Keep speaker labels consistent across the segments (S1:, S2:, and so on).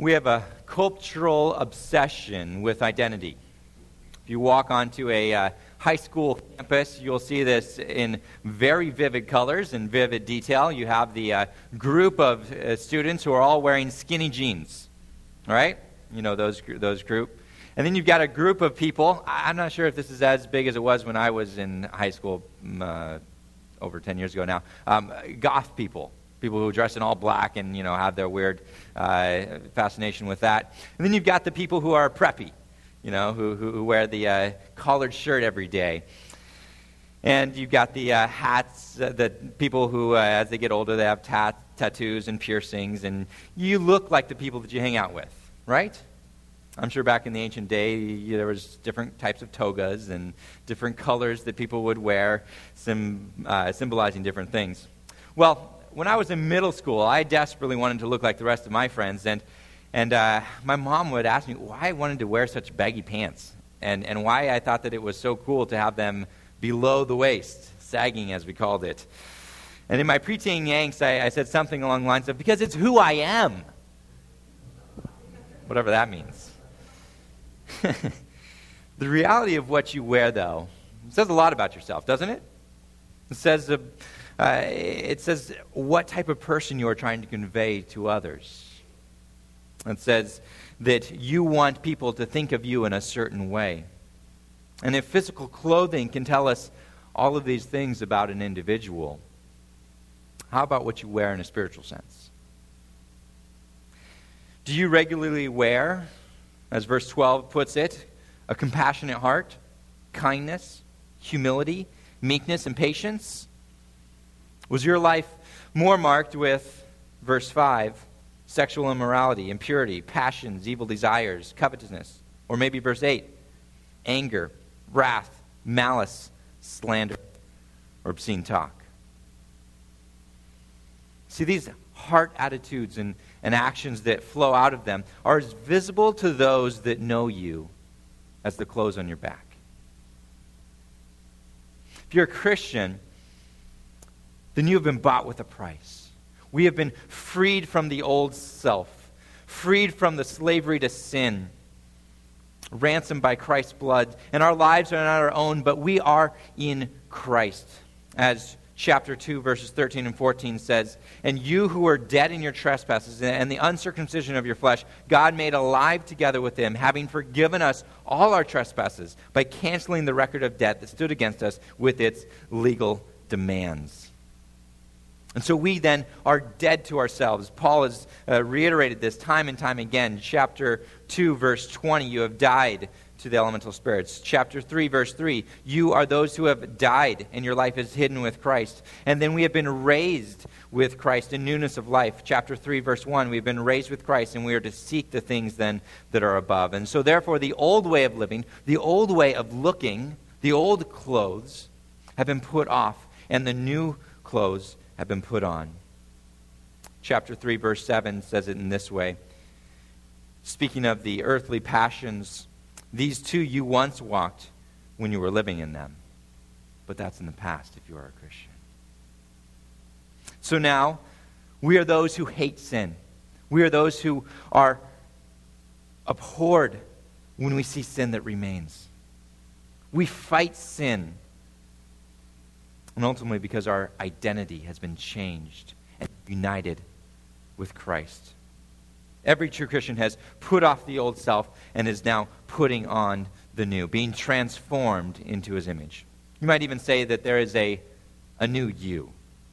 S1: We have a cultural obsession with identity. If you walk onto a high school campus, you'll see this in very vivid colors and vivid detail. You have the group of students who are all wearing skinny jeans, all right? You know those group. And then you've got a group of people. I'm not sure if this is as big as it was when I was in high school over 10 years ago now. Goth people who dress in all black and, have their weird fascination with that. And then you've got the people who are preppy, who wear the collared shirt every day. And you've got the hats, the people who, as they get older, they have tattoos and piercings. And you look like the people that you hang out with, right? I'm sure back in the ancient day, there was different types of togas and different colors that people would wear, symbolizing different things. Well, when I was in middle school, I desperately wanted to look like the rest of my friends, and my mom would ask me why I wanted to wear such baggy pants, and why I thought that it was so cool to have them below the waist, sagging as we called it. And in my preteen angst, I said something along the lines of, because it's who I am. Whatever that means. The reality of what you wear, though, says a lot about yourself, doesn't it? It says what type of person you are trying to convey to others. It says that you want people to think of you in a certain way. And if physical clothing can tell us all of these things about an individual, how about what you wear in a spiritual sense? Do you regularly wear, as verse 12 puts it, a compassionate heart, kindness, humility, meekness, and patience? Was your life more marked with, verse 5, sexual immorality, impurity, passions, evil desires, covetousness? Or maybe verse 8, anger, wrath, malice, slander, or obscene talk? See, these heart attitudes and actions that flow out of them are as visible to those that know you as the clothes on your back. If you're a Christian, then you have been bought with a price. We have been freed from the old self, freed from the slavery to sin, ransomed by Christ's blood. And our lives are not our own, but we are in Christ. As chapter 2, verses 13 and 14 says, and you who were dead in your trespasses and the uncircumcision of your flesh, God made alive together with him, having forgiven us all our trespasses by canceling the record of debt that stood against us with its legal demands. And so we then are dead to ourselves. Paul has reiterated this time and time again. Chapter 2, verse 20, you have died to the elemental spirits. Chapter 3, verse 3, you are those who have died, and your life is hidden with Christ. And then we have been raised with Christ in newness of life. Chapter 3, verse 1, we've been raised with Christ, and we are to seek the things then that are above. And so therefore, the old way of living, the old way of looking, the old clothes have been put off, and the new clothes have been put on. Chapter 3, verse 7 says it in this way. Speaking of the earthly passions, these too you once walked when you were living in them. But that's in the past if you are a Christian. So now, we are those who hate sin. We are those who are abhorred when we see sin that remains. We fight sin. And ultimately because our identity has been changed and united with Christ. Every true Christian has put off the old self and is now putting on the new, being transformed into his image. You might even say that there is a new you.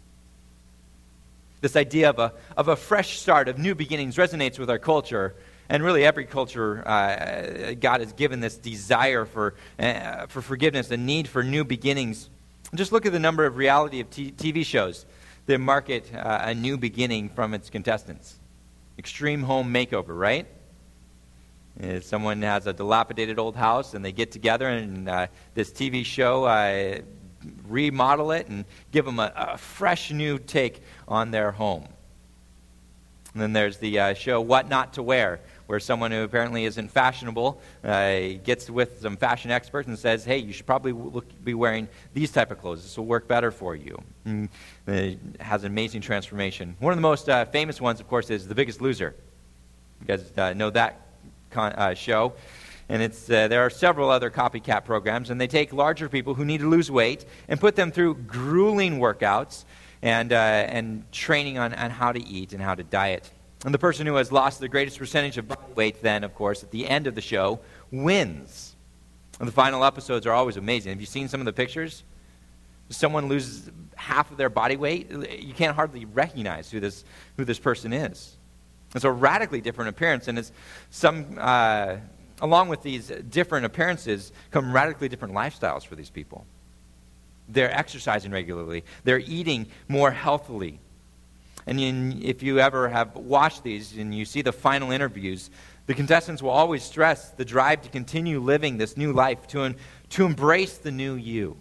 S1: This idea of a fresh start, of new beginnings, resonates with our culture. And really every culture, God has given this desire for forgiveness, a need for new beginnings. Just look at the number of reality of TV shows that market a new beginning from its contestants. Extreme Home Makeover, right? Someone has a dilapidated old house and they get together and this TV show remodel it and give them a fresh new take on their home. And then there's the show What Not to Wear, where someone who apparently isn't fashionable gets with some fashion experts and says, hey, you should probably be wearing these type of clothes. This will work better for you. And it has an amazing transformation. One of the most famous ones, of course, is The Biggest Loser. You guys know that show. And there are several other copycat programs, and they take larger people who need to lose weight and put them through grueling workouts and training on how to eat and how to diet. And the person who has lost the greatest percentage of body weight then, of course, at the end of the show, wins. And the final episodes are always amazing. Have you seen some of the pictures? Someone loses half of their body weight. You can't hardly recognize who this person is. It's a radically different appearance, and it's along with these different appearances come radically different lifestyles for these people. They're exercising regularly. They're eating more healthily. And if you ever have watched these and you see the final interviews, the contestants will always stress the drive to continue living this new life, to embrace the new you.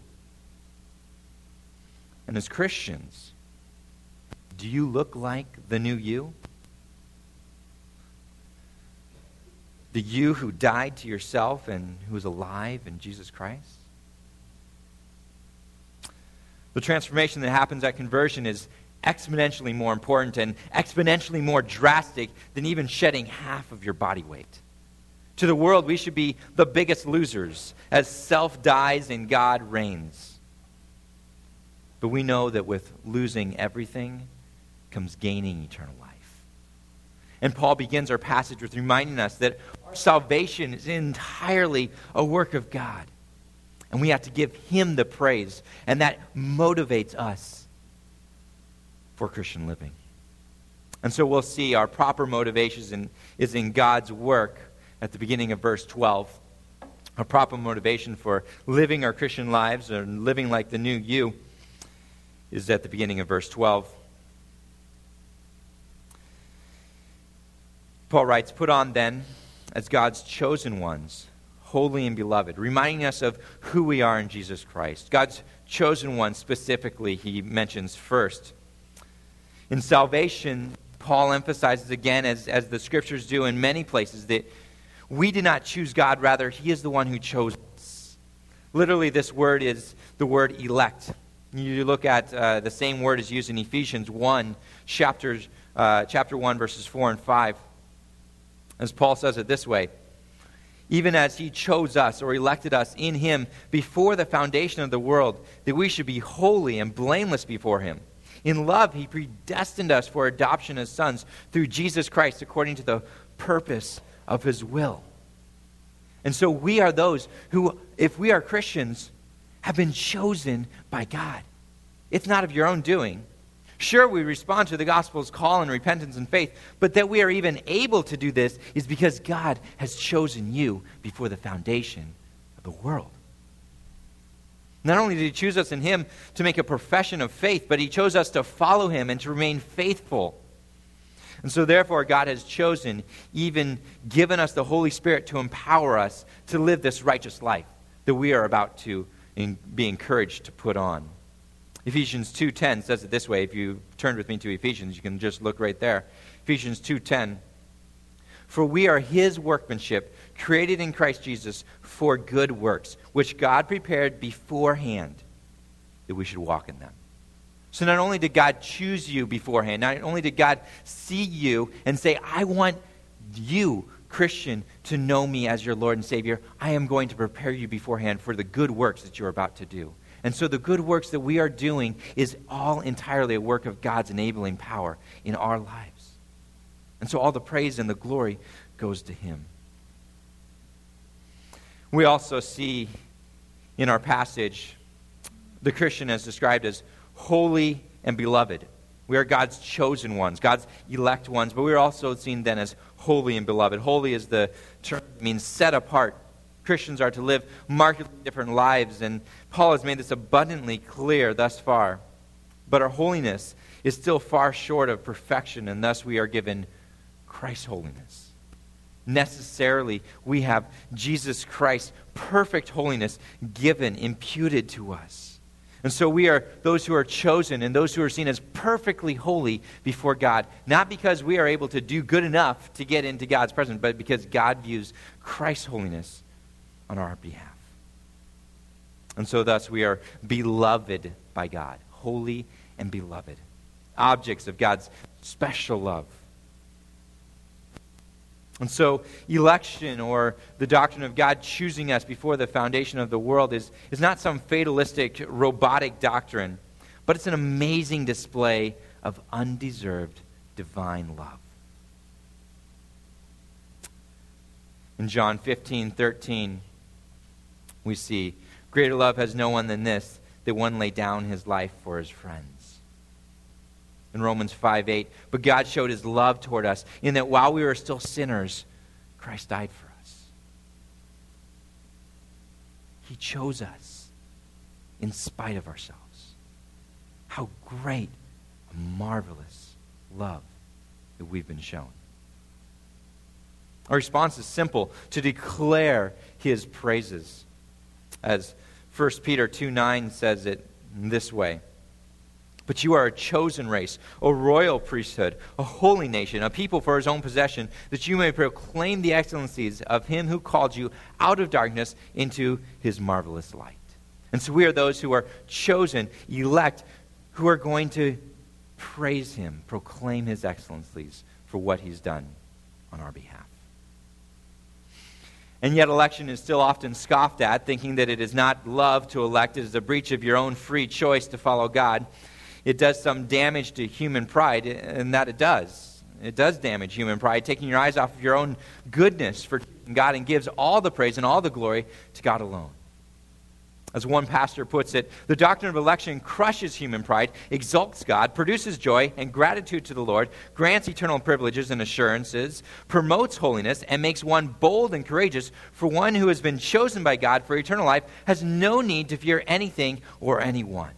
S1: And as Christians, do you look like the new you? The you who died to yourself and who is alive in Jesus Christ? The transformation that happens at conversion is exponentially more important and exponentially more drastic than even shedding half of your body weight. To the world, we should be the biggest losers as self dies and God reigns. But we know that with losing everything comes gaining eternal life. And Paul begins our passage with reminding us that our salvation is entirely a work of God. And we have to give Him the praise. And that motivates us for Christian living. And so we'll see our proper motivation is in God's work at the beginning of verse 12. Our proper motivation for living our Christian lives and living like the new you is at the beginning of verse 12. Paul writes, "Put on then, as God's chosen ones, holy and beloved," reminding us of who we are in Jesus Christ. God's chosen ones specifically, he mentions first. In salvation, Paul emphasizes again, as the Scriptures do in many places, that we did not choose God, rather He is the one who chose us. Literally, this word is the word elect. You look at the same word is used in Ephesians 1, chapter 1, verses 4 and 5. As Paul says it this way, "Even as He chose us or elected us in Him before the foundation of the world, that we should be holy and blameless before Him. In love, He predestined us for adoption as sons through Jesus Christ according to the purpose of His will." And so we are those who, if we are Christians, have been chosen by God. It's not of your own doing. Sure, we respond to the gospel's call in repentance and faith, but that we are even able to do this is because God has chosen you before the foundation of the world. Not only did He choose us in Him to make a profession of faith, but He chose us to follow Him and to remain faithful. And so therefore God has chosen, even given us the Holy Spirit to empower us to live this righteous life that we are about to be encouraged to put on. Ephesians 2:10 says it this way. If you turned with me to Ephesians, you can just look right there. Ephesians 2:10. "For we are His workmanship, created in Christ Jesus for good works, which God prepared beforehand that we should walk in them." So not only did God choose you beforehand, not only did God see you and say, "I want you, Christian, to know me as your Lord and Savior. I am going to prepare you beforehand for the good works that you're about to do." And so the good works that we are doing is all entirely a work of God's enabling power in our lives. And so all the praise and the glory goes to Him. We also see in our passage the Christian as described as holy and beloved. We are God's chosen ones, God's elect ones, but we are also seen then as holy and beloved. Holy is the term that means set apart. Christians are to live markedly different lives, and Paul has made this abundantly clear thus far. But our holiness is still far short of perfection, and thus we are given Christ's holiness. Necessarily, we have Jesus Christ's perfect holiness given, imputed to us. And so we are those who are chosen and those who are seen as perfectly holy before God, not because we are able to do good enough to get into God's presence, but because God views Christ's holiness on our behalf. And so thus we are beloved by God, holy and beloved, objects of God's special love. And so election, or the doctrine of God choosing us before the foundation of the world, is not some fatalistic, robotic doctrine, but it's an amazing display of undeserved divine love. In John 15:13, we see, greater love has no one than this, that one lay down his life for his friends. In Romans 5:8, but God showed his love toward us in that while we were still sinners, Christ died for us. He chose us in spite of ourselves. How great, a marvelous love that we've been shown. Our response is simple, to declare his praises. As 1 Peter 2:9 says it this way, but you are a chosen race, a royal priesthood, a holy nation, a people for his own possession, that you may proclaim the excellencies of him who called you out of darkness into his marvelous light. And so we are those who are chosen, elect, who are going to praise him, proclaim his excellencies for what he's done on our behalf. And yet election is still often scoffed at, thinking that it is not love to elect, it is a breach of your own free choice to follow God. It does some damage to human pride, and that it does. It does damage human pride, taking your eyes off of your own goodness for God, and gives all the praise and all the glory to God alone. As one pastor puts it, the doctrine of election crushes human pride, exalts God, produces joy and gratitude to the Lord, grants eternal privileges and assurances, promotes holiness, and makes one bold and courageous. For one who has been chosen by God for eternal life has no need to fear anything or anyone.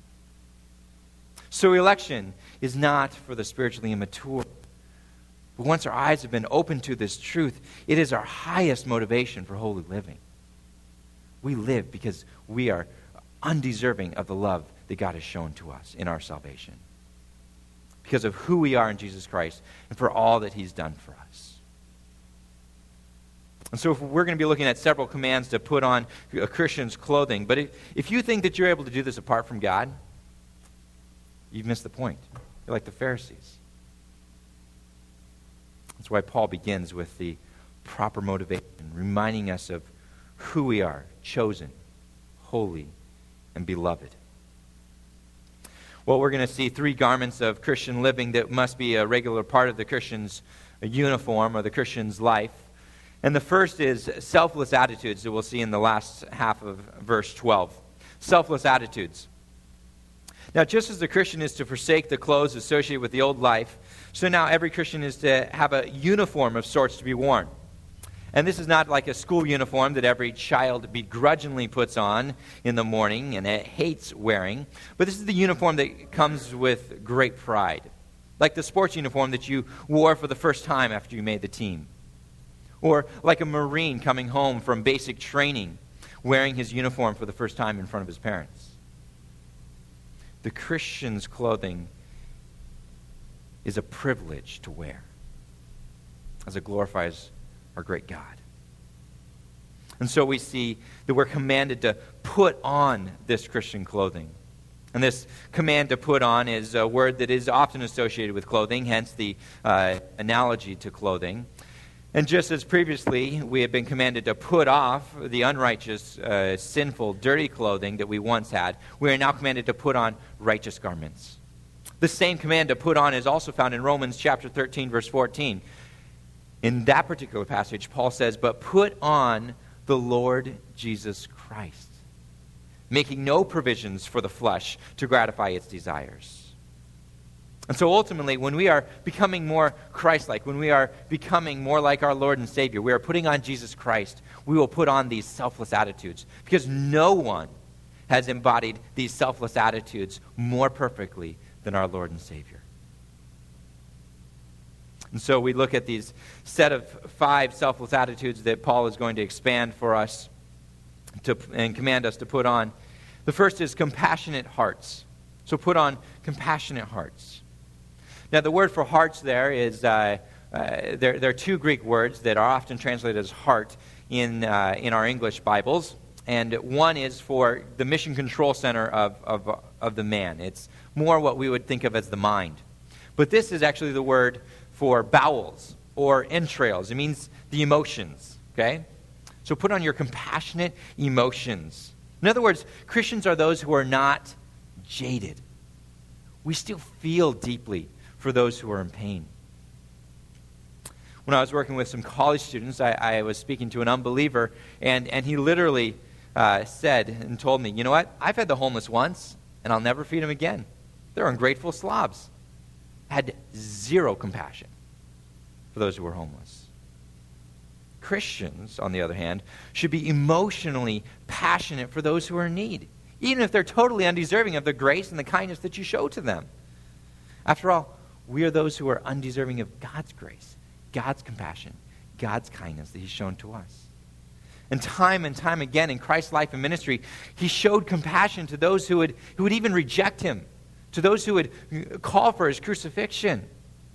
S1: So election is not for the spiritually immature. But once our eyes have been opened to this truth, it is our highest motivation for holy living. We live because we are undeserving of the love that God has shown to us in our salvation, because of who we are in Jesus Christ and for all that he's done for us. And so we're going to be looking at several commands to put on a Christian's clothing. But if you think that you're able to do this apart from God, you've missed the point. You're like the Pharisees. That's why Paul begins with the proper motivation, reminding us of who we are, chosen, holy, and beloved. Well, we're going to see three garments of Christian living that must be a regular part of the Christian's uniform or the Christian's life. And the first is selfless attitudes that we'll see in the last half of verse 12. Selfless attitudes. Now, just as the Christian is to forsake the clothes associated with the old life, so now every Christian is to have a uniform of sorts to be worn. And this is not like a school uniform that every child begrudgingly puts on in the morning and it hates wearing. But this is the uniform that comes with great pride. Like the sports uniform that you wore for the first time after you made the team. Or like a Marine coming home from basic training, wearing his uniform for the first time in front of his parents. The Christian's clothing is a privilege to wear, as it glorifies our great God. And so we see that we're commanded to put on this Christian clothing. And this command to put on is a word that is often associated with clothing, hence the analogy to clothing. And just as previously we have been commanded to put off the unrighteous, sinful, dirty clothing that we once had, we are now commanded to put on righteous garments. The same command to put on is also found in Romans chapter 13, verse 14. In that particular passage, Paul says, but put on the Lord Jesus Christ, making no provisions for the flesh to gratify its desires. And so ultimately, when we are becoming more Christ-like, when we are becoming more like our Lord and Savior, we are putting on Jesus Christ, we will put on these selfless attitudes, because no one has embodied these selfless attitudes more perfectly than our Lord and Savior. And so we look at these set of 5 selfless attitudes that Paul is going to expand for us and command us to put on. The first is compassionate hearts. So put on compassionate hearts. Now the word for hearts there is, there are 2 Greek words that are often translated as heart in our English Bibles. And one is for the mission control center of the man. It's more what we would think of as the mind. But this is actually the word for bowels. or entrails. It means the emotions, okay? So put on your compassionate emotions. In other words, Christians are those who are not jaded. We still feel deeply for those who are in pain. When I was working with some college students, I was speaking to an unbeliever, and he literally said and told me, you know what? I've had the homeless once, and I'll never feed them again. They're ungrateful slobs. Had zero compassion for those who were homeless. Christians, on the other hand, should be emotionally passionate for those who are in need, even if they're totally undeserving of the grace and the kindness that you show to them. After all, we are those who are undeserving of God's grace, God's compassion, God's kindness that He's shown to us. And time again in Christ's life and ministry, He showed compassion to those who would even reject Him, to those who would call for His crucifixion.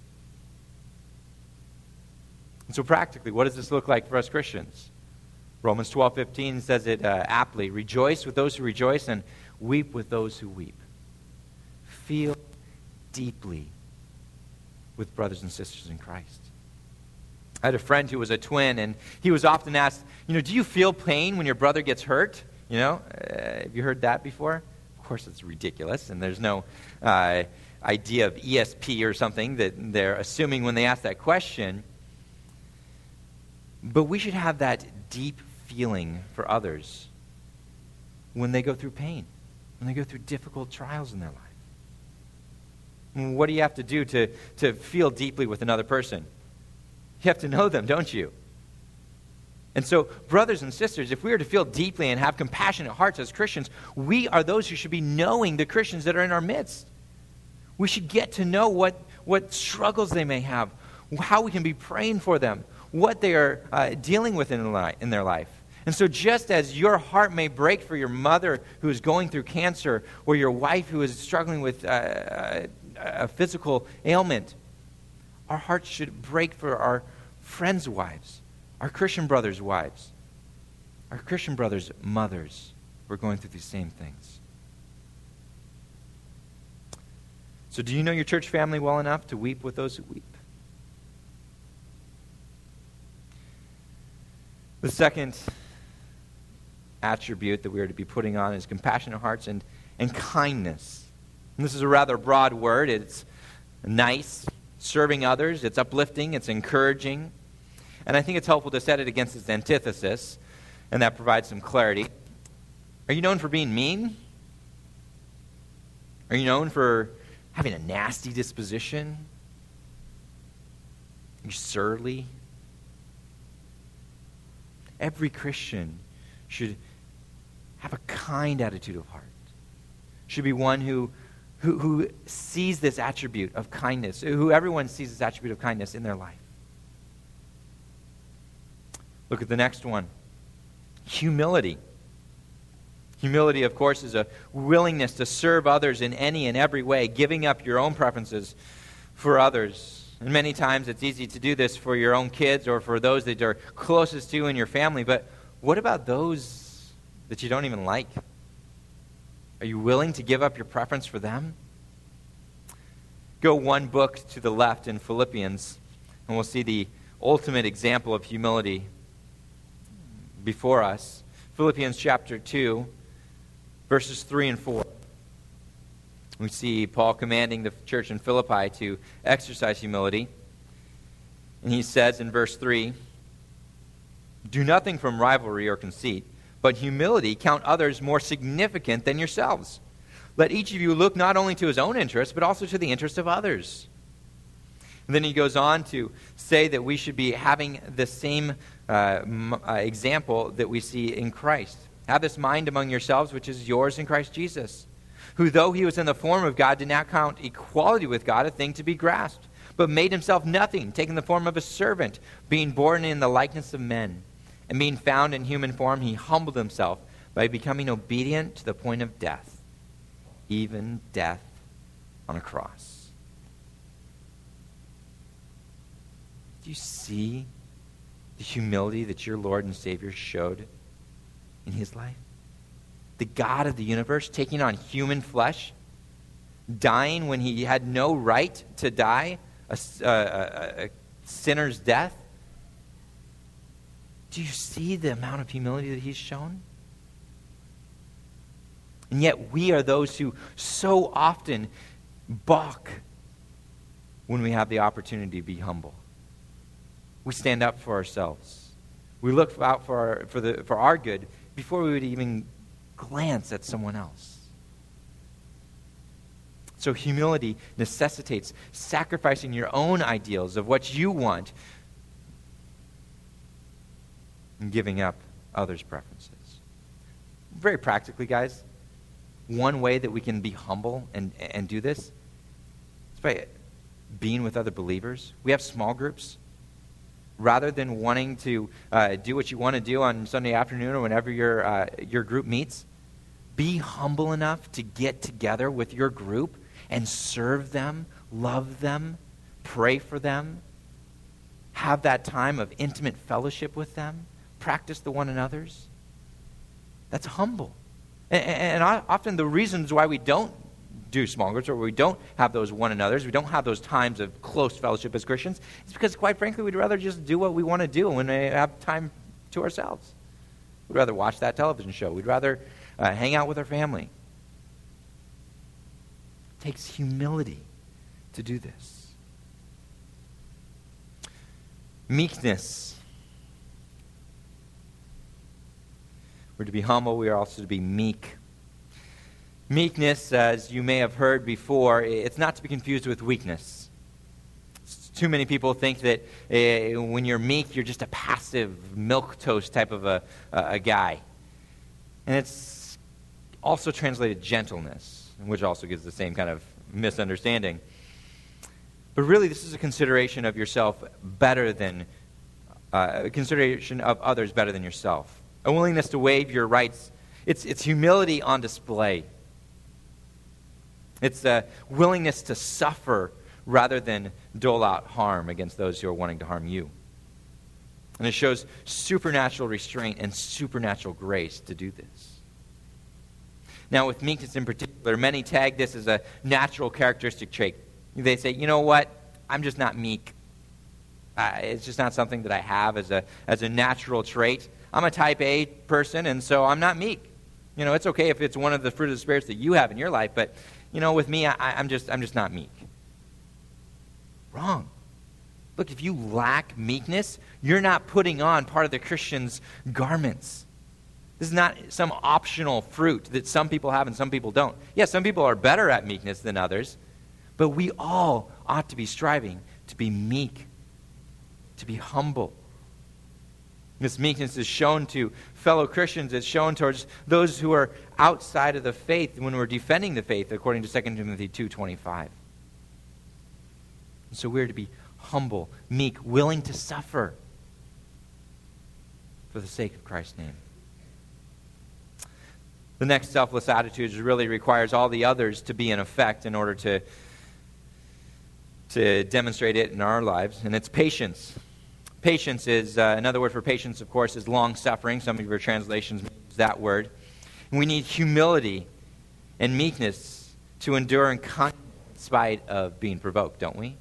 S1: And so practically, what does this look like for us Christians? Romans 12:15 says it aptly. Rejoice with those who rejoice and weep with those who weep. Feel deeply with brothers and sisters in Christ. I had a friend who was a twin, and he was often asked, do you feel pain when your brother gets hurt? Have you heard that before? Of course, it's ridiculous, and there's no idea of ESP or something that they're assuming when they ask that question. But we should have that deep feeling for others when they go through pain, when they go through difficult trials in their life. What do you have to do to feel deeply with another person? You have to know them, don't you? And so, brothers and sisters, if we are to feel deeply and have compassionate hearts as Christians, we are those who should be knowing the Christians that are in our midst. We should get to know what struggles they may have, how we can be praying for them, what they are dealing with in their life. And so just as your heart may break for your mother who is going through cancer, or your wife who is struggling with a physical ailment, our hearts should break for our friends' wives, our Christian brothers' wives, our Christian brothers' mothers who are going through these same things. So do you know your church family well enough to weep with those who weep? The second attribute that we are to be putting on is compassionate hearts and kindness. And this is a rather broad word. It's nice, serving others, it's uplifting, it's encouraging. And I think it's helpful to set it against its antithesis, and that provides some clarity. Are you known for being mean? Are you known for having a nasty disposition? Are you surly? Every Christian should have a kind attitude of heart. Should be one who sees this attribute of kindness, who everyone sees this attribute of kindness in their life. Look at the next one. Humility. Humility, of course, is a willingness to serve others in any and every way, giving up your own preferences for others. And many times it's easy to do this for your own kids or for those that are closest to you in your family. But what about those that you don't even like? Are you willing to give up your preference for them? Go one book to the left in Philippians, and we'll see the ultimate example of humility before us. Philippians chapter 2, verses 3 and 4. We see Paul commanding the church in Philippi to exercise humility. And he says in verse 3, "Do nothing from rivalry or conceit, but humility count others more significant than yourselves. Let each of you look not only to his own interests, but also to the interests of others." And then he goes on to say that we should be having the same example that we see in Christ. "Have this mind among yourselves, which is yours in Christ Jesus, who though he was in the form of God, did not count equality with God a thing to be grasped, but made himself nothing, taking the form of a servant, being born in the likeness of men. And being found in human form, he humbled himself by becoming obedient to the point of death, even death on a cross." Do you see the humility that your Lord and Savior showed in his life? The God of the universe taking on human flesh, dying when he had no right to die, a sinner's death? Do you see the amount of humility that he's shown? And yet we are those who so often balk when we have the opportunity to be humble. We stand up for ourselves. We look out for our good before we would even glance at someone else. So humility necessitates sacrificing your own ideals of what you want and giving up others' preferences. Very practically, guys, one way that we can be humble and do this is by being with other believers. We have small groups. Rather than wanting to do what you want to do on Sunday afternoon or whenever your group meets, be humble enough to get together with your group and serve them, love them, pray for them, have that time of intimate fellowship with them, practice the one another's. That's humble. And often the reasons why we don't do small groups or we don't have those one another's, we don't have those times of close fellowship as Christians, it's because, quite frankly, we'd rather just do what we want to do when we have time to ourselves. We'd rather watch that television show. We'd rather hang out with our family. It takes humility to do this. Meekness. We're to be humble. We are also to be meek. Meekness, as you may have heard before, it's not to be confused with weakness. Too many people think that when you're meek, you're just a passive milquetoast type of a guy. And it's also translated gentleness, which also gives the same kind of misunderstanding. But really, this is a consideration of yourself better than, a consideration of others better than yourself. A willingness to waive your rights. It's humility on display. It's a willingness to suffer rather than dole out harm against those who are wanting to harm you. And it shows supernatural restraint and supernatural grace to do this. Now, with meekness in particular, many tag this as a natural characteristic trait. They say, you know what, I'm just not meek. It's just not something that I have as a natural trait. I'm a type A person, and so I'm not meek. You know, it's okay if it's one of the fruit of the spirits that you have in your life, but, you know, with me, I'm just not meek. Wrong. Look, if you lack meekness, you're not putting on part of the Christian's garments. This is not some optional fruit that some people have and some people don't. Yes, some people are better at meekness than others, but we all ought to be striving to be meek, to be humble. This meekness is shown to fellow Christians. It's shown towards those who are outside of the faith when we're defending the faith, according to 2 Timothy 2:25. So we're to be humble, meek, willing to suffer for the sake of Christ's name. The next selfless attitude really requires all the others to be in effect in order to demonstrate it in our lives, and it's patience. Patience is, another word for patience, of course, is long-suffering. Some of your translations use that word. And we need humility and meekness to endure in spite of being provoked, don't we?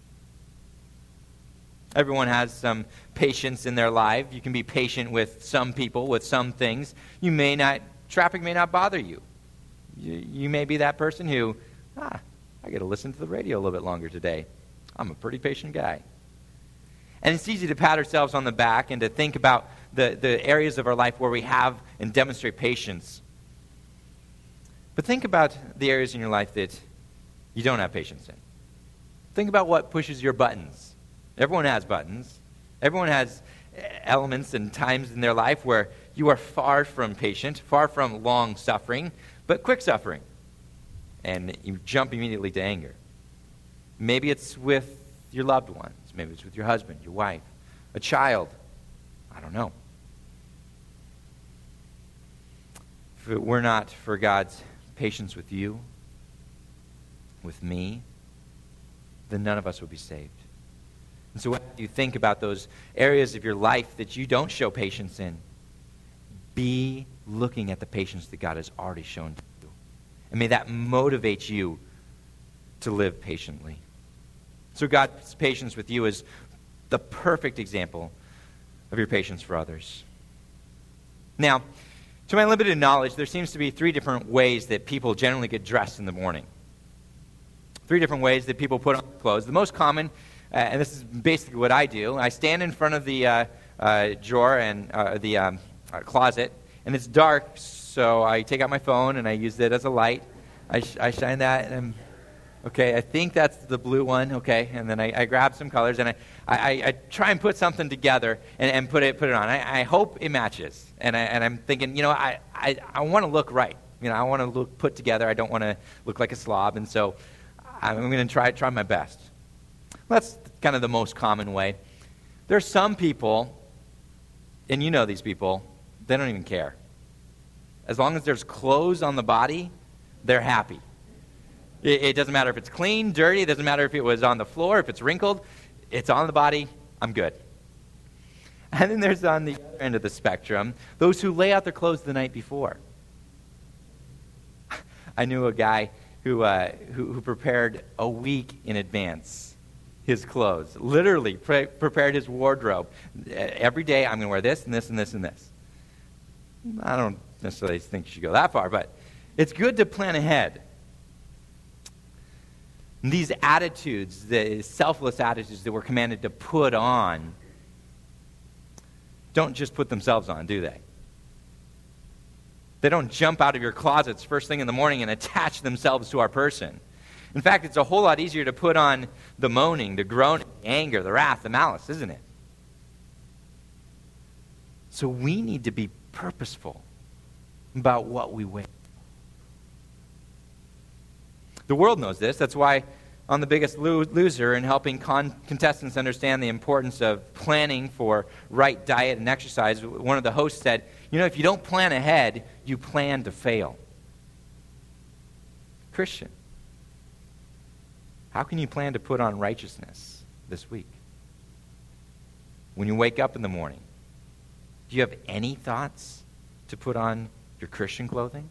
S1: Everyone has some patience in their life. You can be patient with some people, with some things. Traffic may not bother you. You may be that person who, I got to listen to the radio a little bit longer today. I'm a pretty patient guy. And it's easy to pat ourselves on the back and to think about the areas of our life where we have and demonstrate patience. But think about the areas in your life that you don't have patience in. Think about what pushes your buttons. Everyone has buttons. Everyone has elements and times in their life where you are far from patient, far from long-suffering, but quick suffering. And you jump immediately to anger. Maybe it's with your loved ones. Maybe it's with your husband, your wife, a child. I don't know. If it were not for God's patience with you, with me, then none of us would be saved. And so when you think about those areas of your life that you don't show patience in, be looking at the patience that God has already shown to you. And may that motivate you to live patiently. So God's patience with you is the perfect example of your patience for others. Now, to my limited knowledge, there seems to be 3 different ways that people generally get dressed in the morning. 3 different ways that people put on clothes. The most common, and this is basically what I do, I stand in front of the drawer and the closet, and it's dark, so I take out my phone and I use it as a light. I shine that, and okay, I think that's the blue one, okay, and then I grab some colors, and I try and put something together and put it on. I hope it matches, and I'm thinking, I want to look right. I want to look put together. I don't want to look like a slob, and so I'm going to try my best. That's kind of the most common way. There are some people, and you know these people, they don't even care. As long as there's clothes on the body, they're happy. It doesn't matter if it's clean, dirty. It doesn't matter if it was on the floor, if it's wrinkled. It's on the body. I'm good. And then there's on the other end of the spectrum, those who lay out their clothes the night before. I knew a guy who prepared a week in advance his clothes. Literally prepared his wardrobe. Every day, I'm going to wear this and this and this and this. I don't necessarily think you should go that far, but it's good to plan ahead. These attitudes, the selfless attitudes that we're commanded to put on, don't just put themselves on, do they? They don't jump out of your closets first thing in the morning and attach themselves to our person. In fact, it's a whole lot easier to put on the moaning, the groaning, the anger, the wrath, the malice, isn't it? So we need to be purposeful about what we wear. The world knows this. That's why on The Biggest Loser, in helping contestants understand the importance of planning for right diet and exercise, one of the hosts said, if you don't plan ahead, you plan to fail. Christian, how can you plan to put on righteousness this week? When you wake up in the morning, do you have any thoughts to put on your Christian clothing?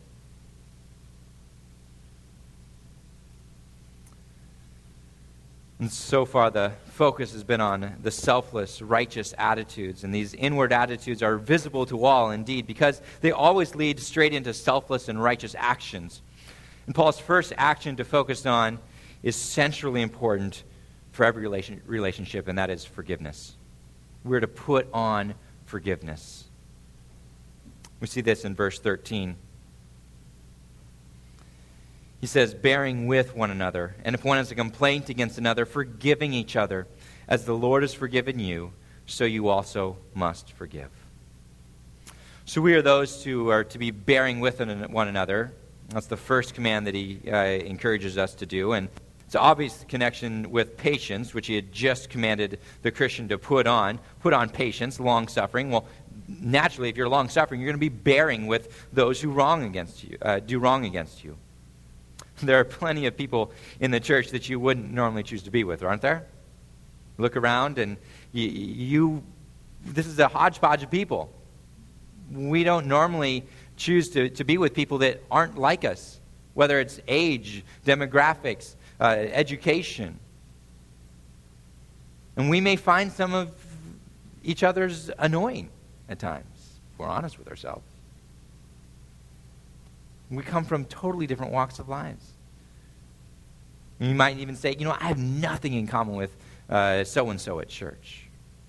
S1: And so far, the focus has been on the selfless, righteous attitudes. And these inward attitudes are visible to all, indeed, because they always lead straight into selfless and righteous actions. And Paul's first action to focus on is centrally important for every relationship, and that is forgiveness. We're to put on forgiveness. We see this in verse 13. He says, bearing with one another, and if one has a complaint against another, forgiving each other. As the Lord has forgiven you, so you also must forgive. So we are those who are to be bearing with one another. That's the first command that he encourages us to do. And it's an obvious connection with patience, which he had just commanded the Christian to put on. Put on patience, long-suffering. Well, naturally, if you're long-suffering, you're going to be bearing with those who do wrong against you. There are plenty of people in the church that you wouldn't normally choose to be with, aren't there? Look around, and this is a hodgepodge of people. We don't normally choose to be with people that aren't like us, whether it's age, demographics, education. And we may find some of each other's annoying at times, if we're honest with ourselves. We come from totally different walks of lives. And you might even say, I have nothing in common with so-and-so at church.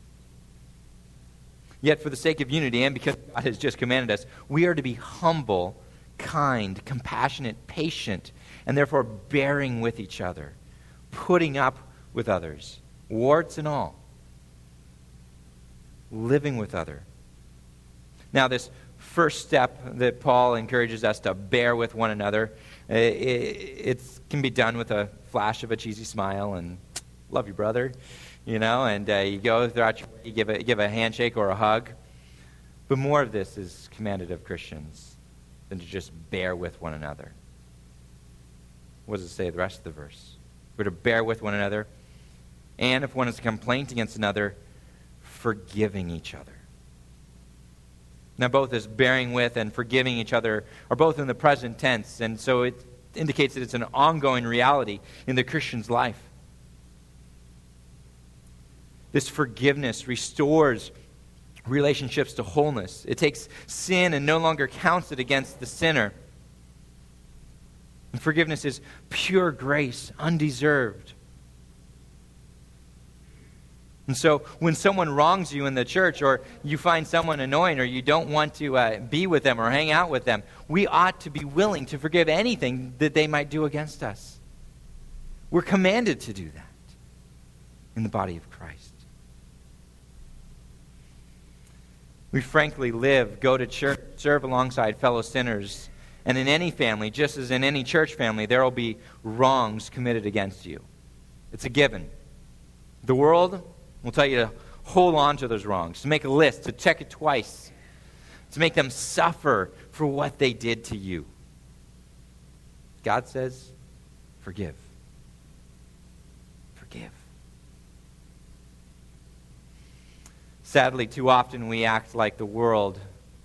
S1: Yet for the sake of unity and because God has just commanded us, we are to be humble, kind, compassionate, patient, and therefore bearing with each other, putting up with others, warts and all, living with others. Now this first step that Paul encourages us to bear with one another, it can be done with a flash of a cheesy smile and love you, brother, and you go throughout your way, you give a handshake or a hug. But more of this is commanded of Christians than to just bear with one another. What does it say the rest of the verse? We're to bear with one another, and if one has a complaint against another, forgiving each other. Now, both this bearing with and forgiving each other are both in the present tense, and so it indicates that it's an ongoing reality in the Christian's life. This forgiveness restores relationships to wholeness. It takes sin and no longer counts it against the sinner. And forgiveness is pure grace, undeserved. And so when someone wrongs you in the church, or you find someone annoying, or you don't want to be with them or hang out with them, we ought to be willing to forgive anything that they might do against us. We're commanded to do that in the body of Christ. We frankly live, go to church, serve alongside fellow sinners. And in any family, just as in any church family, there will be wrongs committed against you. It's a given. The world will tell you to hold on to those wrongs, to make a list, to check it twice, to make them suffer for what they did to you. God says, forgive. Forgive. Sadly, too often we act like the world.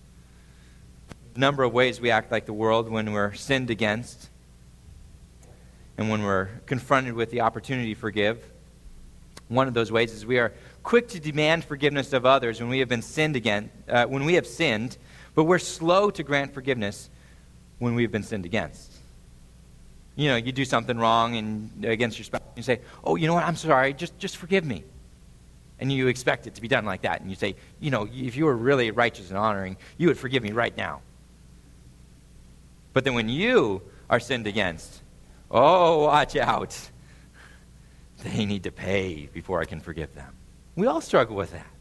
S1: A number of ways we act like the world when we're sinned against and when we're confronted with the opportunity to forgive. One of those ways is we are quick to demand forgiveness of others when we have been sinned against, when we have sinned, but we're slow to grant forgiveness when we've been sinned against. You know, you do something wrong and against your spouse, and you say, "Oh, you know what? I'm sorry. Just forgive me." And you expect it to be done like that, and you say, "You know, if you were really righteous and honoring, you would forgive me right now." But then when you are sinned against, oh, watch out. They need to pay before I can forgive them. We all struggle with that.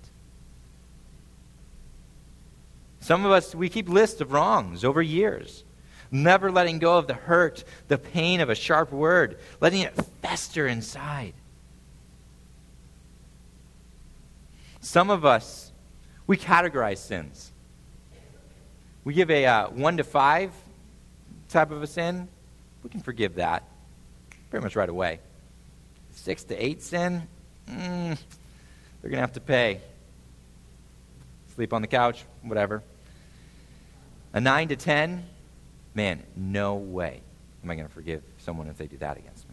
S1: Some of us, we keep lists of wrongs over years, never letting go of the hurt, the pain of a sharp word, letting it fester inside. Some of us, we categorize sins. We give a 1 to 5 type of a sin. We can forgive that pretty much right away. 6 to 8 sin, they're going to have to pay. Sleep on the couch, whatever. A 9 to 10, man, no way am I going to forgive someone if they do that against me.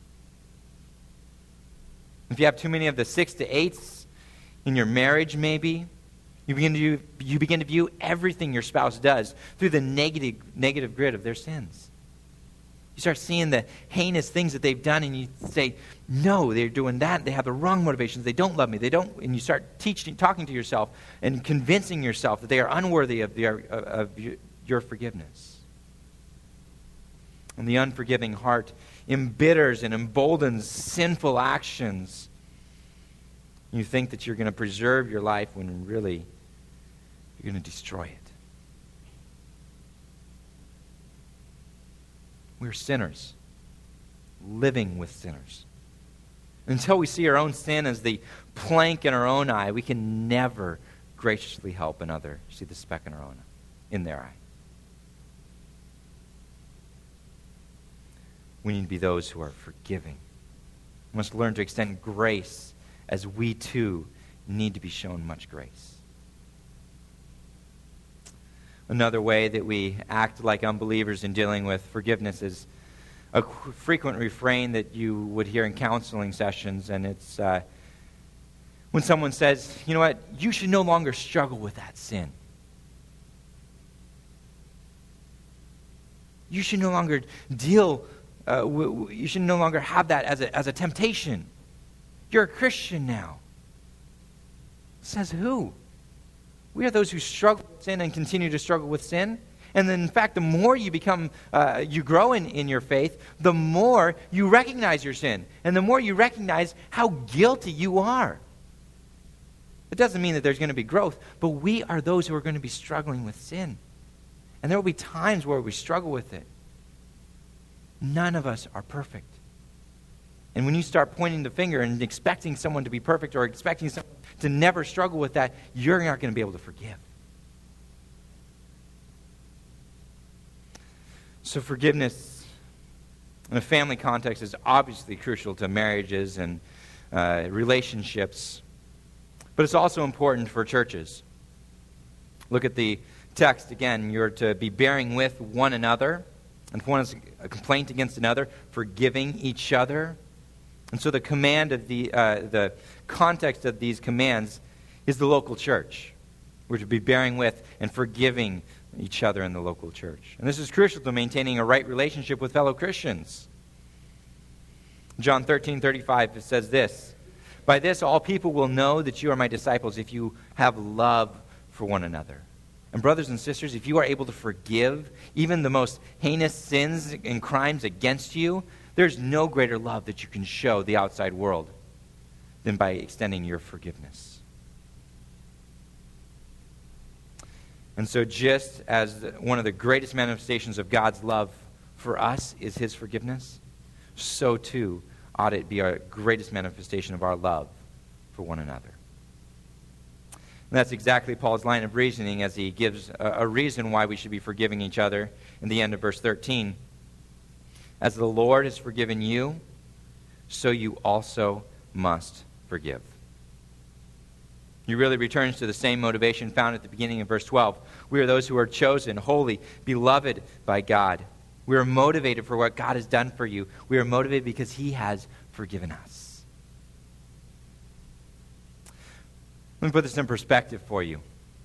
S1: If you have too many of the 6 to 8s in your marriage, maybe, you begin to view everything your spouse does through the negative grid of their sins. You start seeing the heinous things that they've done, and you say, no, they're doing that. They have the wrong motivations. They don't love me. They don't. And you start talking to yourself and convincing yourself that they are unworthy of your forgiveness. And the unforgiving heart embitters and emboldens sinful actions. You think that you're going to preserve your life when really you're going to destroy it. We're sinners, living with sinners. Until we see our own sin as the plank in our own eye, we can never graciously help another see the speck in their eye. We need to be those who are forgiving. We must learn to extend grace as we too need to be shown much grace. Another way that we act like unbelievers in dealing with forgiveness is a frequent refrain that you would hear in counseling sessions, and it's when someone says, you know what, you should no longer struggle with that sin. You should no longer you should no longer have that as a temptation. You're a Christian now. Says who? We are those who struggle with sin and continue to struggle with sin. And then, in fact, the more you become, you grow in your faith, the more you recognize your sin. And the more you recognize how guilty you are. It doesn't mean that there's going to be growth, but we are those who are going to be struggling with sin. And there will be times where we struggle with it. None of us are perfect. And when you start pointing the finger and expecting someone to be perfect or expecting someone to never struggle with that, you're not going to be able to forgive. So forgiveness in a family context is obviously crucial to marriages and relationships, but it's also important for churches. Look at the text again. You're to be bearing with one another, and if one has a complaint against another, forgiving each other. And so the command of the context of these commands is the local church. We're to be bearing with and forgiving each other in the local church. And this is crucial to maintaining a right relationship with fellow Christians. John 13:35, it says this, "By this all people will know that you are my disciples if you have love for one another." And brothers and sisters, if you are able to forgive even the most heinous sins and crimes against you, there's no greater love that you can show the outside world than by extending your forgiveness. And so just as one of the greatest manifestations of God's love for us is his forgiveness, so too ought it be our greatest manifestation of our love for one another. And that's exactly Paul's line of reasoning as he gives a reason why we should be forgiving each other in the end of verse 13. As the Lord has forgiven you, so you also must forgive. He really returns to the same motivation found at the beginning of verse 12. We are those who are chosen, holy, beloved by God. We are motivated for what God has done for you. We are motivated because he has forgiven us. Let me put this in perspective for you.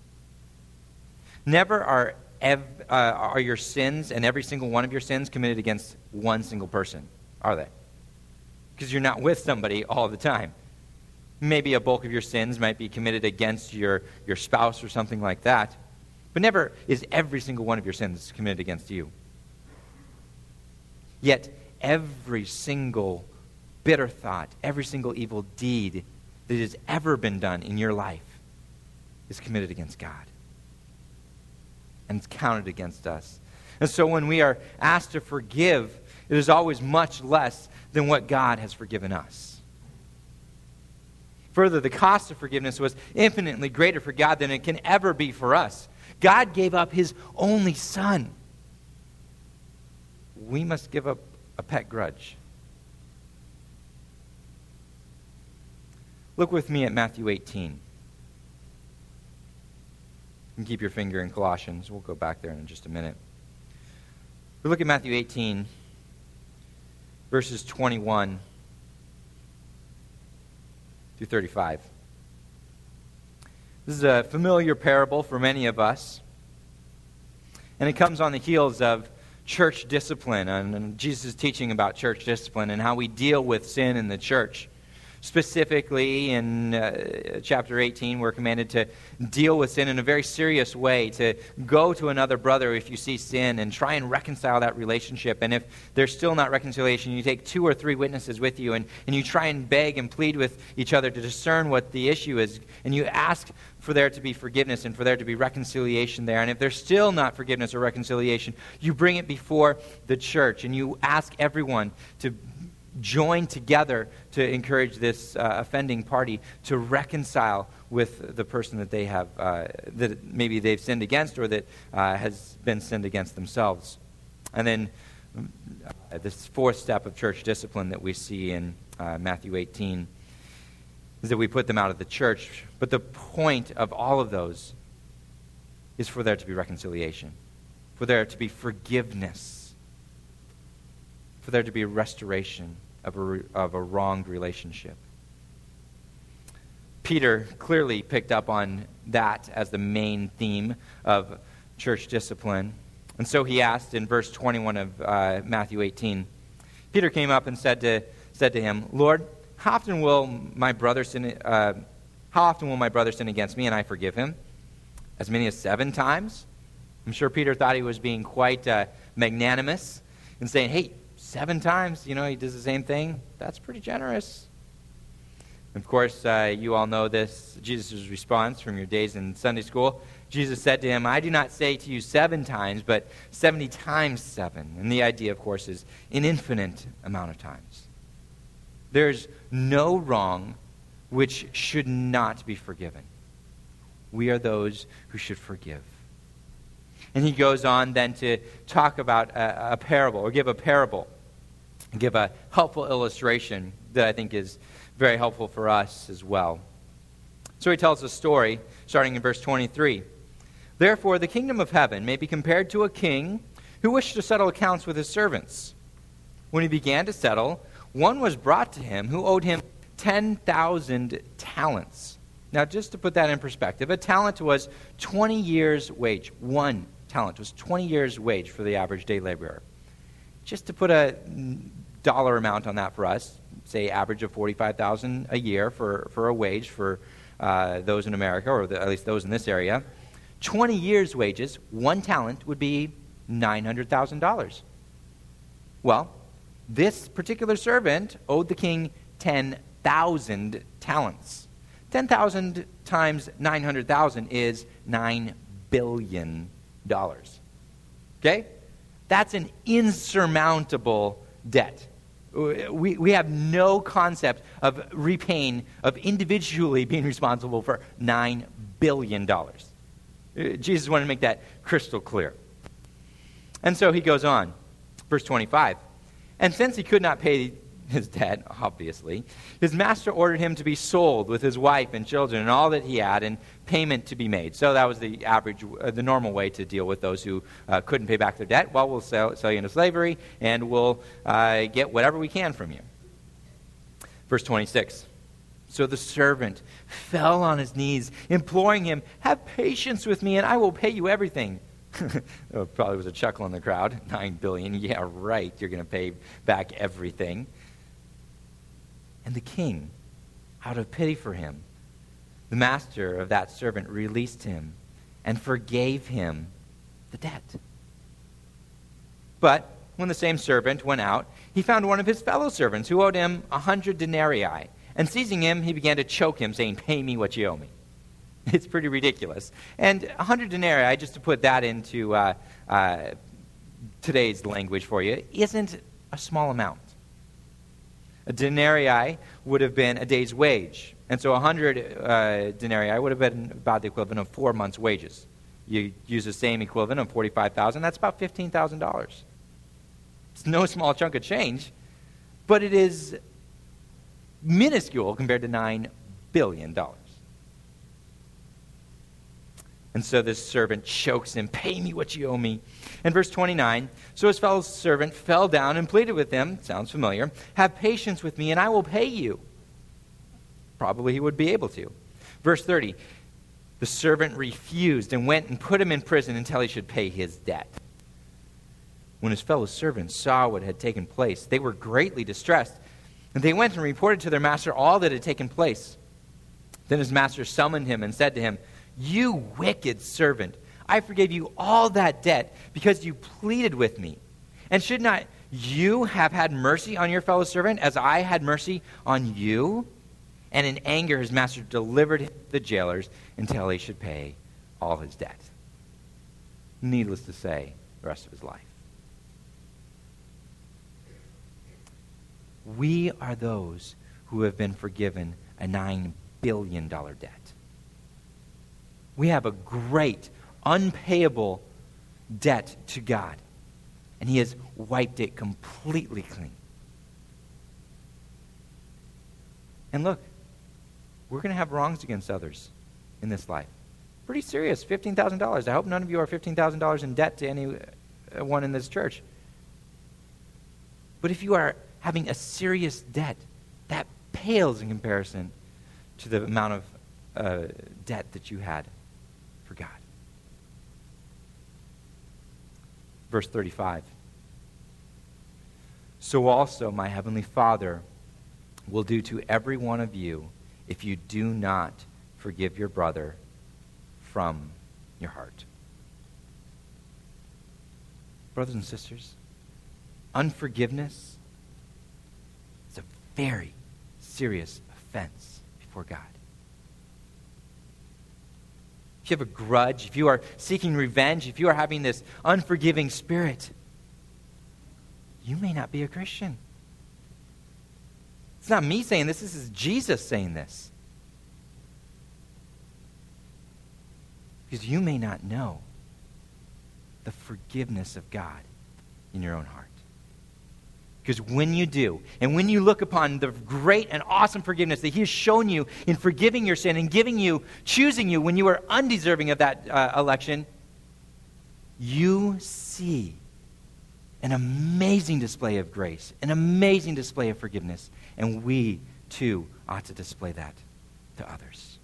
S1: Never are your sins and every single one of your sins committed against one single person, are they? Because you're not with somebody all the time. Maybe a bulk of your sins might be committed against your spouse or something like that. But never is every single one of your sins committed against you. Yet every single bitter thought, every single evil deed that has ever been done in your life is committed against God. And it's counted against us. And so when we are asked to forgive, it is always much less than what God has forgiven us. Further, the cost of forgiveness was infinitely greater for God than it can ever be for us. God gave up his only son. We must give up a pet grudge. Look with me at Matthew 18. You can keep your finger in Colossians. We'll go back there in just a minute. We look at Matthew 18, verses 21 through 35. This is a familiar parable for many of us. And it comes on the heels of church discipline and Jesus' teaching about church discipline and how we deal with sin in the church. Specifically, in chapter 18, we're commanded to deal with sin in a very serious way, to go to another brother if you see sin and try and reconcile that relationship. And if there's still not reconciliation, you take 2 or 3 witnesses with you and you try and beg and plead with each other to discern what the issue is. And you ask for there to be forgiveness and for there to be reconciliation there. And if there's still not forgiveness or reconciliation, you bring it before the church and you ask everyone to join together to encourage this offending party to reconcile with the person that they have, that maybe they've sinned against or that has been sinned against themselves. And then this 4th step of church discipline that we see in Matthew 18 is that we put them out of the church. But the point of all of those is for there to be reconciliation, for there to be forgiveness, for there to be restoration of a wronged relationship. Peter clearly picked up on that as the main theme of church discipline. And so he asked in verse 21 of Matthew 18, Peter came up and said to him, "Lord, how often will my brother sin against me and I forgive him? As many as 7 times?" I'm sure Peter thought he was being quite magnanimous and saying, hey, 7 times, he does the same thing. That's pretty generous. Of course, you all know this, Jesus' response from your days in Sunday school. Jesus said to him, "I do not say to you 7 times, but 70 times 7. And the idea, of course, is an infinite amount of times. There's no wrong which should not be forgiven. We are those who should forgive. And he goes on then to talk about a parable, or give a parable, give a helpful illustration that I think is very helpful for us as well. So he tells a story, starting in verse 23. "Therefore the kingdom of heaven may be compared to a king who wished to settle accounts with his servants. When he began to settle, one was brought to him who owed him 10,000 talents. Now, just to put that in perspective, a talent was 20 years' wage. One talent was 20 years' wage for the average day laborer. Just to put a dollar amount on that for us, say average of $45,000 a year for a wage for those in America, or at least those in this area. 20 years' wages, one talent would be $900,000. Well, this particular servant owed the king 10,000 talents. 10,000 times 900,000 is $9 billion. Okay? That's an insurmountable debt. We have no concept of repaying, of individually being responsible for $9 billion. Jesus wanted to make that crystal clear. And so he goes on, verse 25. And since he could not pay his debt, obviously, his master ordered him to be sold with his wife and children and all that he had, and payment to be made. So that was the average, the normal way to deal with those who couldn't pay back their debt. Well, we'll sell you into slavery, and we'll get whatever we can from you. Verse 26. So the servant fell on his knees, imploring him, "Have patience with me, and I will pay you everything." Probably was a chuckle in the crowd. $9 billion. Yeah, right. You're going to pay back everything. And the king, out of pity for him, the master of that servant released him and forgave him the debt. But when the same servant went out, he found one of his fellow servants who owed him 100 denarii. And seizing him, he began to choke him, saying, "Pay me what you owe me." It's pretty ridiculous. And 100 denarii, just to put that into today's language for you, isn't a small amount. A denarii would have been a day's wage. And so 100 denarii would have been about the equivalent of 4 months' wages. You use the same equivalent of $45,000, that's about $15,000. It's no small chunk of change, but it is minuscule compared to $9 billion. And so this servant chokes him, "Pay me what you owe me." And verse 29, so his fellow servant fell down and pleaded with him, sounds familiar, "Have patience with me and I will pay you." Probably he would be able to. Verse 30, the servant refused and went and put him in prison until he should pay his debt. When his fellow servants saw what had taken place, they were greatly distressed. And they went and reported to their master all that had taken place. Then his master summoned him and said to him, "You wicked servant, I forgave you all that debt because you pleaded with me. And should not you have had mercy on your fellow servant as I had mercy on you?" And in anger his master delivered him to the jailers until he should pay all his debt. Needless to say, the rest of his life. We are those who have been forgiven a $9 billion debt. We have a great, unpayable debt to God, and he has wiped it completely clean. And look, we're going to have wrongs against others in this life. Pretty serious, $15,000. I hope none of you are $15,000 in debt to anyone in this church. But if you are having a serious debt, that pales in comparison to the amount of debt that you had for God. Verse 35. So also my heavenly Father will do to every one of you if you do not forgive your brother from your heart. Brothers and sisters, unforgiveness is a very serious offense before God. If you have a grudge, if you are seeking revenge, if you are having this unforgiving spirit, you may not be a Christian. It's not me saying this is Jesus saying this. Because you may not know the forgiveness of God in your own heart. Because when you do, and when you look upon the great and awesome forgiveness that he has shown you in forgiving your sin and giving you, choosing you when you were undeserving of that election, you see an amazing display of grace, an amazing display of forgiveness, and we too ought to display that to others.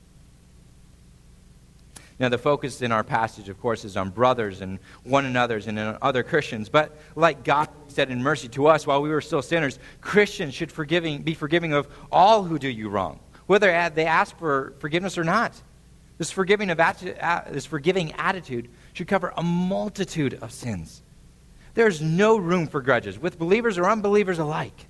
S1: Now, the focus in our passage, of course, is on brothers and one another's and on other Christians. But like God said in mercy to us while we were still sinners, Christians should be forgiving of all who do you wrong, whether they ask for forgiveness or not. This forgiving attitude should cover a multitude of sins. There's no room for grudges, with believers or unbelievers alike.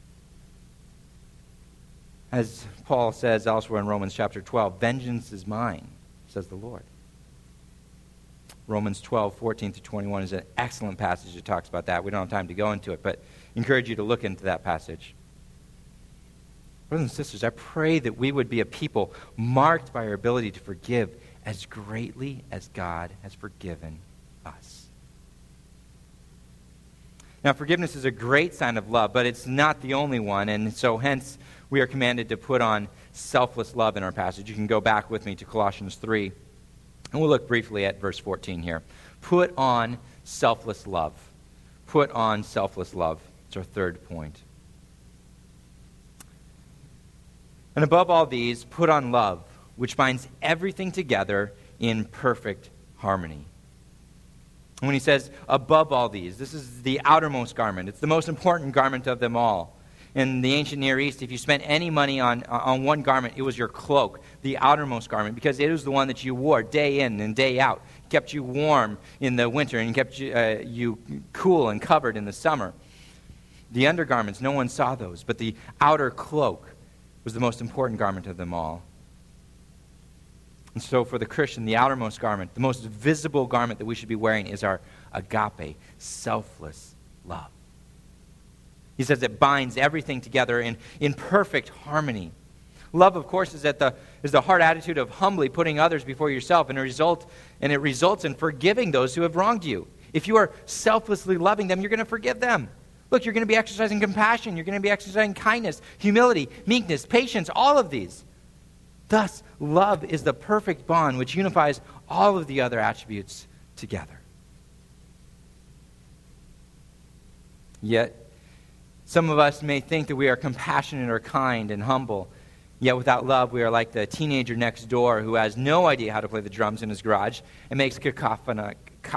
S1: As Paul says elsewhere in Romans chapter 12, vengeance is mine, says the Lord. Romans 12, 14 to 21 is an excellent passage that talks about that. We don't have time to go into it, but I encourage you to look into that passage. Brothers and sisters, I pray that we would be a people marked by our ability to forgive as greatly as God has forgiven us. Now, forgiveness is a great sign of love, but it's not the only one, and so hence we are commanded to put on selfless love in our passage. You can go back with me to Colossians 3, and we'll look briefly at verse 14 here. Put on selfless love. Put on selfless love. It's our third point. And above all these, put on love, which binds everything together in perfect harmony. And when he says, above all these, this is the outermost garment. It's the most important garment of them all. In the ancient Near East, if you spent any money on one garment, it was your cloak, the outermost garment, because it was the one that you wore day in and day out. It kept you warm in the winter and kept you cool and covered in the summer. The undergarments, no one saw those, but the outer cloak was the most important garment of them all. And so for the Christian, the outermost garment, the most visible garment that we should be wearing is our agape, selfless love. He says it binds everything together in perfect harmony. Love, of course, is the heart attitude of humbly putting others before yourself, and it results in forgiving those who have wronged you. If you are selflessly loving them, you're going to forgive them. Look, you're going to be exercising compassion. You're going to be exercising kindness, humility, meekness, patience, all of these. Thus, love is the perfect bond which unifies all of the other attributes together. Yet, some of us may think that we are compassionate or kind and humble. Yet without love, we are like the teenager next door who has no idea how to play the drums in his garage and makes cacophonic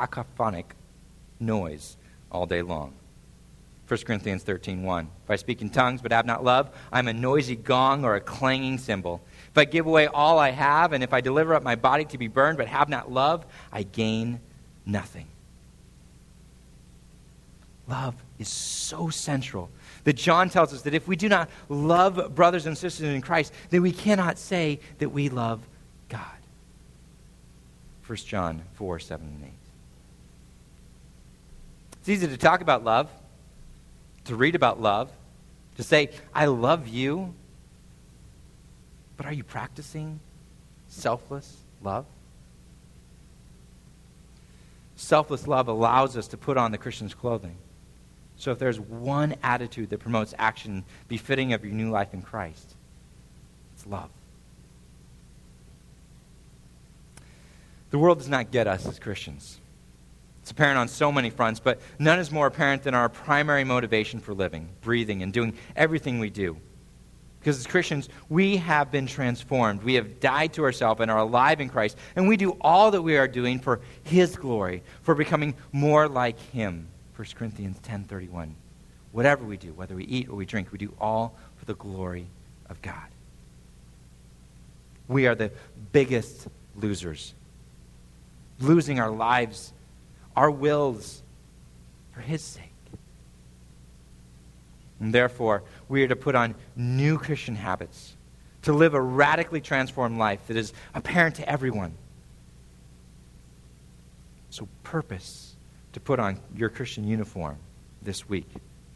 S1: noise all day long. 1 Corinthians 13:1. If I speak in tongues but have not love, I am a noisy gong or a clanging cymbal. If I give away all I have, and if I deliver up my body to be burned but have not love, I gain nothing. Love is so central that John tells us that if we do not love brothers and sisters in Christ, then we cannot say that we love God. 1 John 4:7 and 8. It's easy to talk about love, to read about love, to say, I love you. But are you practicing selfless love? Selfless love allows us to put on the Christian's clothing. So if there's one attitude that promotes action befitting of your new life in Christ, it's love. The world does not get us as Christians. It's apparent on so many fronts, but none is more apparent than our primary motivation for living, breathing, and doing everything we do. Because as Christians, we have been transformed. We have died to ourselves and are alive in Christ. And we do all that we are doing for His glory, for becoming more like Him. 1 Corinthians 10:31. Whatever we do, whether we eat or we drink, we do all for the glory of God. We are the biggest losers. Losing our lives, our wills, for His sake. And therefore, we are to put on new Christian habits, to live a radically transformed life that is apparent to everyone. So purpose to put on your Christian uniform this week.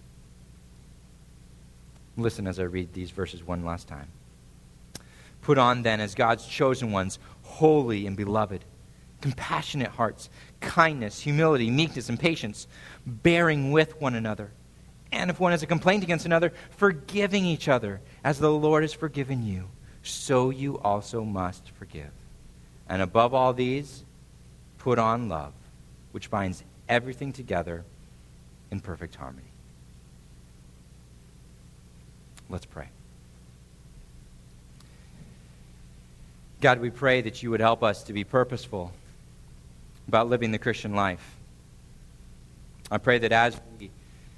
S1: Listen as I read these verses one last time. Put on then as God's chosen ones, holy and beloved, compassionate hearts, kindness, humility, meekness, and patience, bearing with one another. And if one has a complaint against another, forgiving each other, as the Lord has forgiven you, so you also must forgive. And above all these, put on love, which binds everything together in perfect harmony. Let's pray. God, we pray that you would help us to be purposeful about living the Christian life. I pray that as we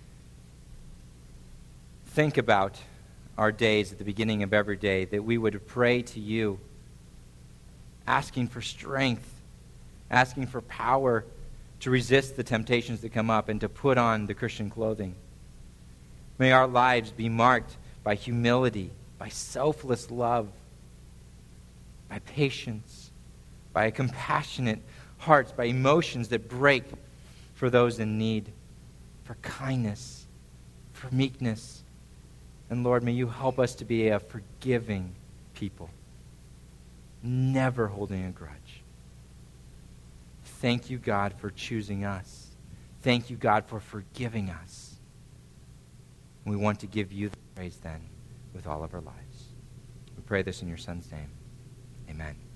S1: think about our days at the beginning of every day, that we would pray to you, asking for strength, asking for power to resist the temptations that come up and to put on the Christian clothing. May our lives be marked by humility, by selfless love, by patience, by a compassionate hearts, by emotions that break for those in need, for kindness, for meekness. And Lord, may you help us to be a forgiving people, never holding a grudge. Thank you, God, for choosing us. Thank you, God, for forgiving us. We want to give you the praise then with all of our lives. We pray this in your Son's name. Amen.